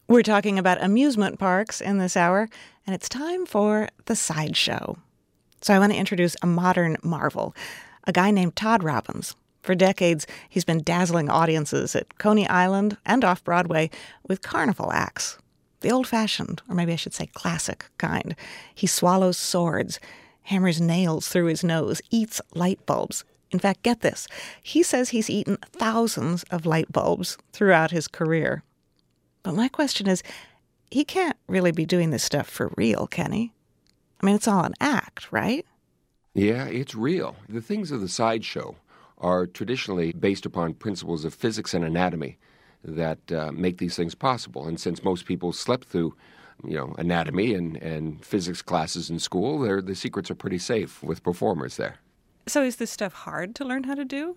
We're talking about amusement parks in this hour, and it's time for the sideshow. So I want to introduce a modern marvel, a guy named Todd Robbins. For decades, he's been dazzling audiences at Coney Island and off-Broadway with carnival acts. The old-fashioned, or maybe I should say classic, kind. He swallows swords, hammers nails through his nose, eats light bulbs. In fact, get this, he says he's eaten thousands of light bulbs throughout his career. But my question is, he can't really be doing this stuff for real, can he? I mean, it's all an act, right? Yeah, it's real. The things of the sideshow are traditionally based upon principles of physics and anatomy that make these things possible. And since most people slept through, anatomy and physics classes in school, the secrets are pretty safe with performers there. So is this stuff hard to learn how to do?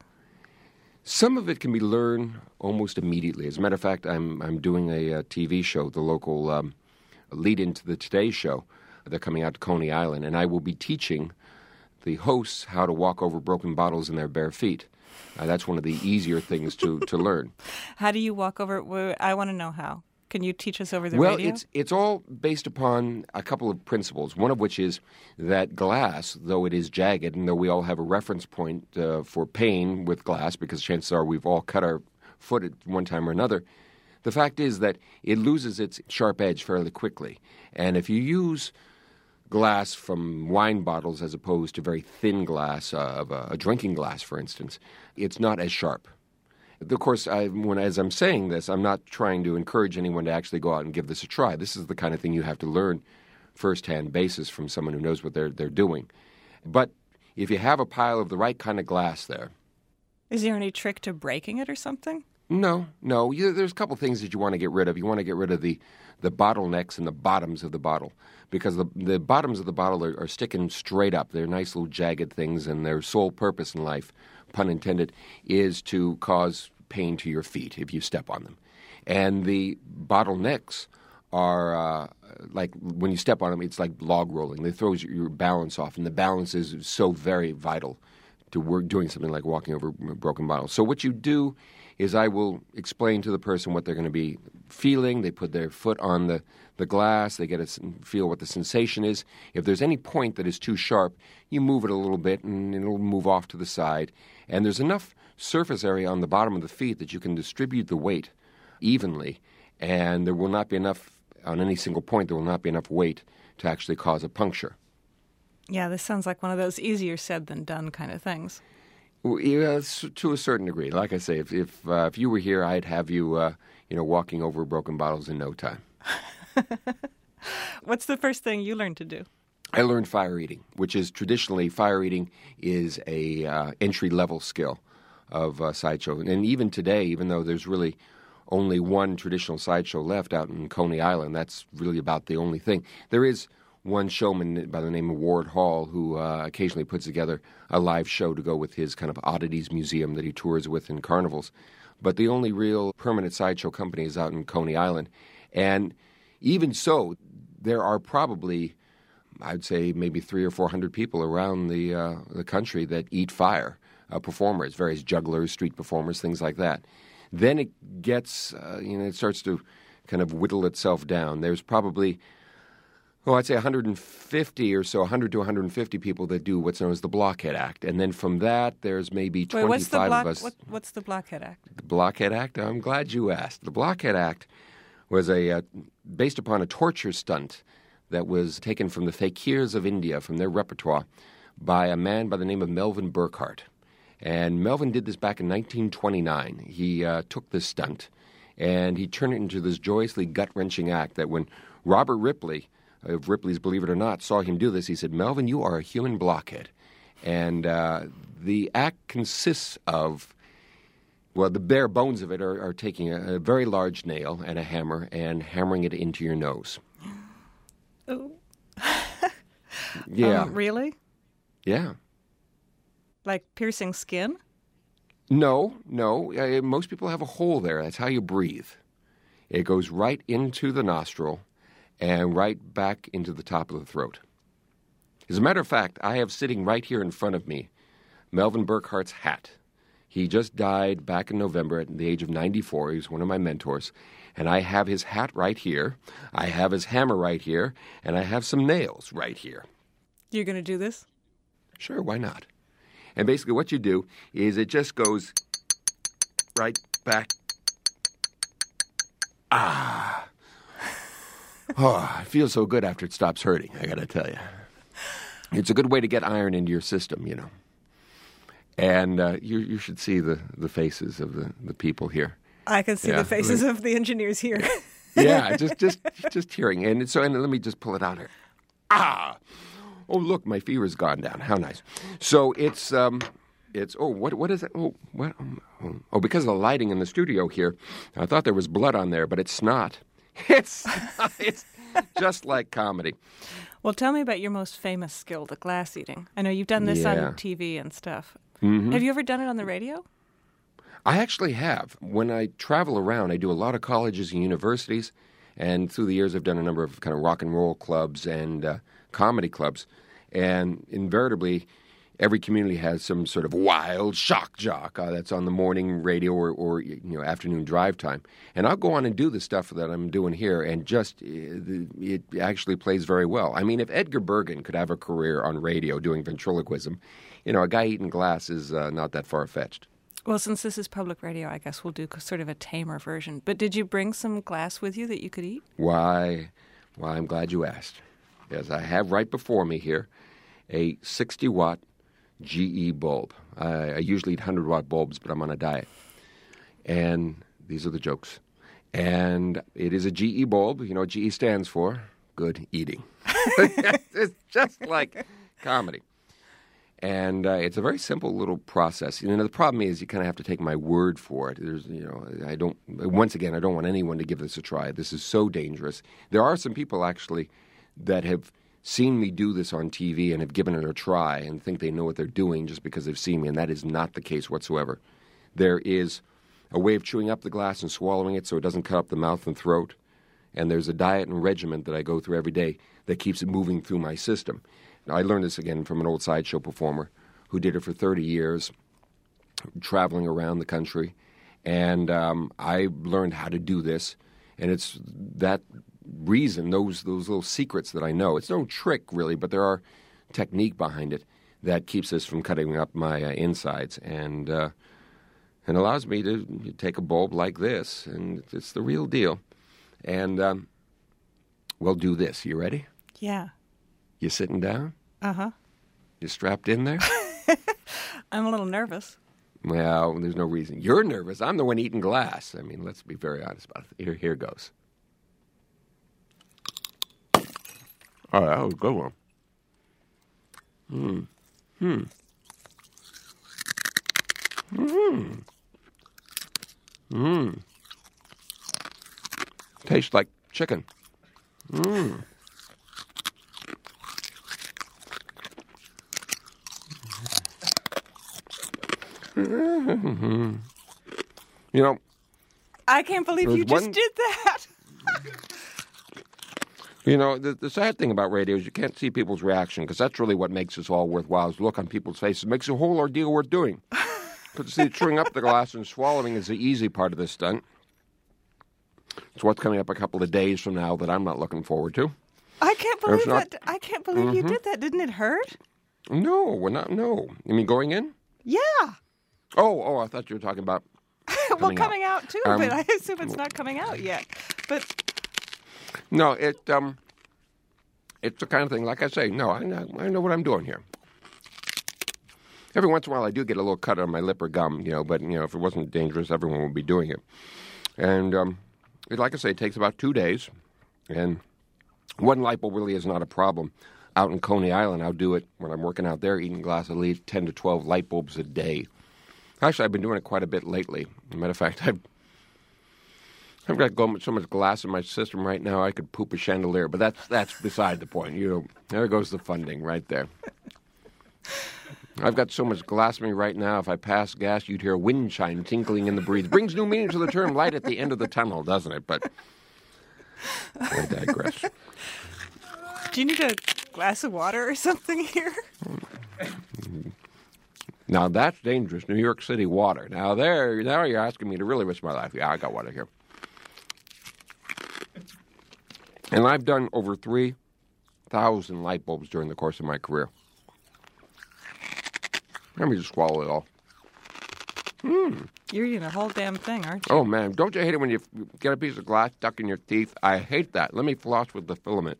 Some of it can be learned almost immediately. As a matter of fact, I'm doing a TV show, the local lead-in to the Today Show. They're coming out to Coney Island, and I will be teaching the hosts how to walk over broken bottles in their bare feet. That's one of the easier things to learn. How do you walk over? I want to know how. Can you teach us over the radio? Well, it's all based upon a couple of principles, one of which is that glass, though it is jagged, and though we all have a reference point for pain with glass, because chances are we've all cut our foot at one time or another, the fact is that it loses its sharp edge fairly quickly. And if you use glass from wine bottles as opposed to very thin glass of a drinking glass, for instance, it's not as sharp. Of course, as I'm saying this, I'm not trying to encourage anyone to actually go out and give this a try. This is the kind of thing you have to learn first-hand basis from someone who knows what they're doing. But if you have a pile of the right kind of glass there... Is there any trick to breaking it or something? No. There's a couple things that you want to get rid of. You want to get rid of the bottlenecks and the bottoms of the bottle, because the bottoms of the bottle are sticking straight up. They're nice little jagged things, and their sole purpose in life, pun intended, is to cause pain to your feet if you step on them. And the bottlenecks are like when you step on them, it's like log rolling. They throw your balance off, and the balance is so very vital to doing something like walking over broken bottles. So what you do is I will explain to the person what they're going to be feeling. They put their foot on the glass. They get to feel what the sensation is. If there's any point that is too sharp, you move it a little bit, and it'll move off to the side. And there's enough surface area on the bottom of the feet that you can distribute the weight evenly, and there will not be enough, on any single point, there will not be enough weight to actually cause a puncture. Yeah, this sounds like one of those easier said than done kind of things. Well, yeah, to a certain degree. Like I say, if you were here, I'd have you, walking over broken bottles in no time. What's the first thing you learned to do? I learned fire eating, which is traditionally fire eating is a entry-level skill of sideshow. And even today, even though there's really only one traditional sideshow left out in Coney Island, that's really about the only thing. There is one showman by the name of Ward Hall who occasionally puts together a live show to go with his kind of oddities museum that he tours with in carnivals. But the only real permanent sideshow company is out in Coney Island. And even so, there are probably, I'd say, maybe 300 or 400 people around the country that eat fire, performers, various jugglers, street performers, things like that. Then it gets, it starts to kind of whittle itself down. There's probably, I'd say 150 or so, 100 to 150 people that do what's known as the Blockhead Act. And then from that, there's maybe 25 of us. What's the Blockhead Act? The Blockhead Act? I'm glad you asked. The Blockhead Act was based upon a torture stunt that was taken from the fakirs of India, from their repertoire, by a man by the name of Melvin Burkhart. And Melvin did this back in 1929. He took this stunt, and he turned it into this joyously gut-wrenching act that when Robert Ripley, of Ripley's Believe It or Not, saw him do this, he said, "Melvin, you are a human blockhead." And the act consists of, the bare bones of it are taking a very large nail and a hammer and hammering it into your nose. Oh. Yeah. Really? Yeah. Like piercing skin? No. Most people have a hole there. That's how you breathe. It goes right into the nostril and right back into the top of the throat. As a matter of fact, I have sitting right here in front of me Melvin Burkhart's hat. He just died back in November at the age of 94. He was one of my mentors. And I have his hat right here. I have his hammer right here. And I have some nails right here. You're going to do this? Sure, why not? And basically what you do is it just goes right back. Ah. Oh, it feels so good after it stops hurting, I got to tell you. It's a good way to get iron into your system, you know. And you should see the faces of the people here. I can see the faces of the engineers here. Yeah, just hearing. And let me just pull it out here. Ah! Oh, look, my fever's gone down. How nice. So it's what is it? Oh, what? Oh, because of the lighting in the studio here, I thought there was blood on there, but it's not. It's just like comedy. Well, tell me about your most famous skill, the glass eating. I know you've done this on TV and stuff. Mm-hmm. Have you ever done it on the radio? I actually have. When I travel around, I do a lot of colleges and universities, and through the years I've done a number of kind of rock and roll clubs and comedy clubs, and invariably every community has some sort of wild shock jock that's on the morning radio or afternoon drive time. And I'll go on and do the stuff that I'm doing here, and just it actually plays very well. I mean, if Edgar Bergen could have a career on radio doing ventriloquism, a guy eating glass is not that far-fetched. Well, since this is public radio, I guess we'll do sort of a tamer version. But did you bring some glass with you that you could eat? Why, I'm glad you asked. Yes, I have right before me here a 60-watt GE bulb. I usually eat 100-watt bulbs, but I'm on a diet. And these are the jokes. And it is a GE bulb. You know what GE stands for? Good eating. It's just like comedy. And it's a very simple little process. The problem is you kind of have to take my word for it. I don't want anyone to give this a try. This is so dangerous. There are some people actually that have seen me do this on TV and have given it a try and think they know what they're doing just because they've seen me, and that is not the case whatsoever. There is a way of chewing up the glass and swallowing it so it doesn't cut up the mouth and throat, and there's a diet and regimen that I go through every day that keeps it moving through my system. Now, I learned this again from an old sideshow performer who did it for 30 years, traveling around the country, and I learned how to do this, and it's that reason, those little secrets that I know. It's no trick, really, but there are technique behind it that keeps this from cutting up my insides and allows me to take a bulb like this, and it's the real deal. And we'll do this. You ready? Yeah. You sitting down? Uh-huh. You strapped in there? I'm a little nervous. Well, there's no reason. You're nervous. I'm the one eating glass. I mean, let's be very honest about it. Here goes. Oh, that was a good one. Tastes like chicken. I can't believe you just did that. The sad thing about radio is you can't see people's reaction, because that's really what makes this all worthwhile, is the look on people's faces. It makes the whole ordeal worth doing. Because, see, chewing up the glass and swallowing is the easy part of this stunt. It's what's coming up a couple of days from now that I'm not looking forward to. I can't believe that. I can't believe you did that. Didn't it hurt? No, we're not. No. You mean going in? Yeah. Oh, I thought you were talking about coming out too, but I assume it's not coming out yet. But no, it's the kind of thing, like I say, no, I know what I'm doing here. Every once in a while I do get a little cut on my lip or gum, but, if it wasn't dangerous, everyone would be doing it. And, like I say, it takes about 2 days, and one light bulb really is not a problem. Out in Coney Island, I'll do it when I'm working out there, eating glass, at least 10 to 12 light bulbs a day. Actually, I've been doing it quite a bit lately. As a matter of fact, I've got so much glass in my system right now, I could poop a chandelier, but that's beside the point. There goes the funding right there. I've got so much glass in me right now, if I pass gas, you'd hear a wind chime tinkling in the breeze. Brings new meaning to the term light at the end of the tunnel, doesn't it? But I digress. Do you need a glass of water or something here? Now that's dangerous. New York City water. Now you're asking me to really risk my life. Yeah, I got water here. And I've done over 3,000 light bulbs during the course of my career. Let me just swallow it all. You're eating a whole damn thing, aren't you? Oh, man. Don't you hate it when you get a piece of glass stuck in your teeth? I hate that. Let me floss with the filament.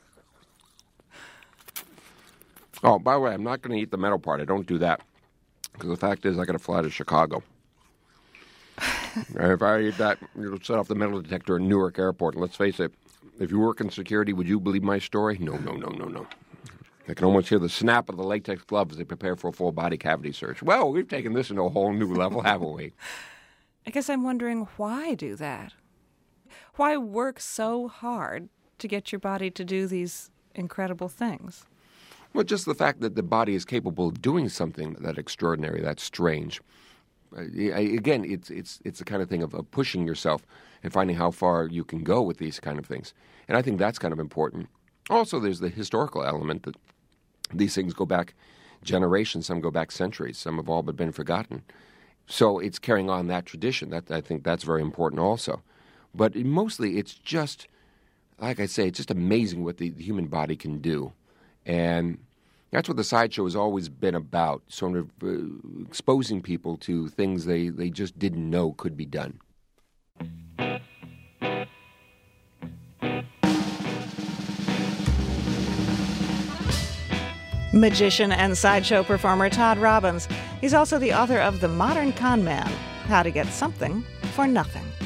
Oh, by the way, I'm not going to eat the metal part. I don't do that. Because the fact is, I got to fly to Chicago. And if I eat that, it'll set off the metal detector in Newark Airport. And let's face it, if you work in security, would you believe my story? No. I can almost hear the snap of the latex glove as they prepare for a full body cavity search. Well, we've taken this into a whole new level, haven't we? I guess I'm wondering why do that? Why work so hard to get your body to do these incredible things? Well, just the fact that the body is capable of doing something that extraordinary, that's strange. Again, it's the kind of thing of pushing yourself and finding how far you can go with these kind of things. And I think that's kind of important. Also, there's the historical element that these things go back generations, some go back centuries, some have all but been forgotten. So it's carrying on that tradition. I think that's very important also. But mostly it's just, like I say, it's just amazing what the human body can do. And that's what the sideshow has always been about, sort of exposing people to things they just didn't know could be done. Magician and sideshow performer Todd Robbins. He's also the author of The Modern Con Man, How to Get Something for Nothing.